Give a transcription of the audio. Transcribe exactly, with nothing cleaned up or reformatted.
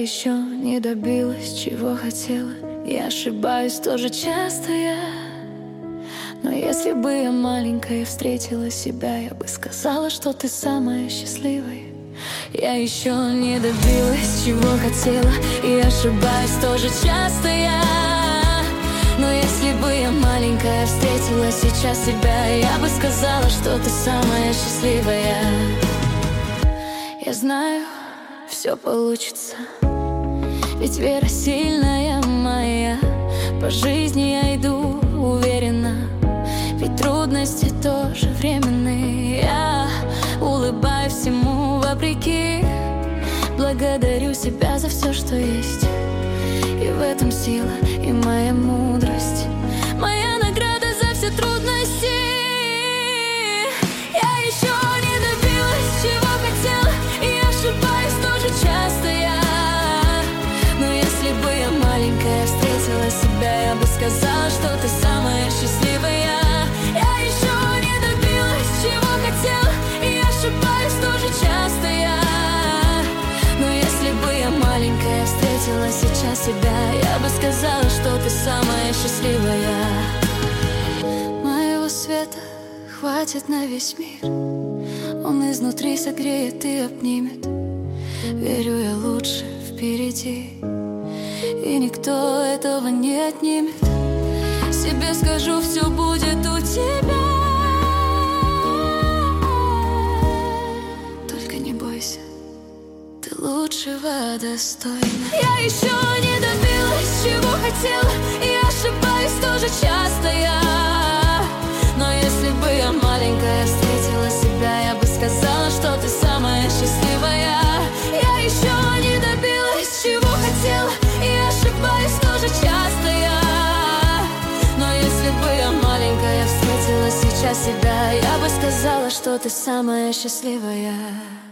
еще не добилась, чего хотела. Я ошибаюсь тоже часто я. Но если бы я маленькая встретила себя, я бы сказала, что ты самая счастливая. Я еще не добилась, чего хотела, и ошибаюсь тоже часто я. Но если бы я маленькая встретила сейчас себя, я бы сказала, что ты самая счастливая. Я знаю, все получится, ведь вера сильная моя. По жизни я иду уверенно, ведь трудности тоже временные. Я улыбаюсь всему вопреки, благодарю себя за все, что есть. И в этом сила и моя мудрость, моя награда за все трудности. Я еще не добилась, чего хотела, и ошибаюсь тоже часто я. Но если бы я маленькая встретила себя, я бы сказала, что ты самая счастливая. Я еще не добилась, чего хотела, и ошибаюсь тоже часто я. Но если бы я маленькая встретила сейчас себя, я бы сказала, что ты самая счастливая. Моего света хватит на весь мир, он изнутри согреет и обнимет. Верю я, лучше впереди, и никто этого не отнимет. Себе скажу, все будет у тебя. Только не бойся, ты лучшего достойна. Я еще не добилась, чего хотела, и ошибаюсь тоже часто я. Но если бы я маленькая встретила себя, я бы сказала, что ты самая счастливая. Я еще не добилась, чего хотела, и ошибаюсь тоже часто я. Но если бы я маленькая встретила сейчас себя, я бы сказала, что ты самая счастливая.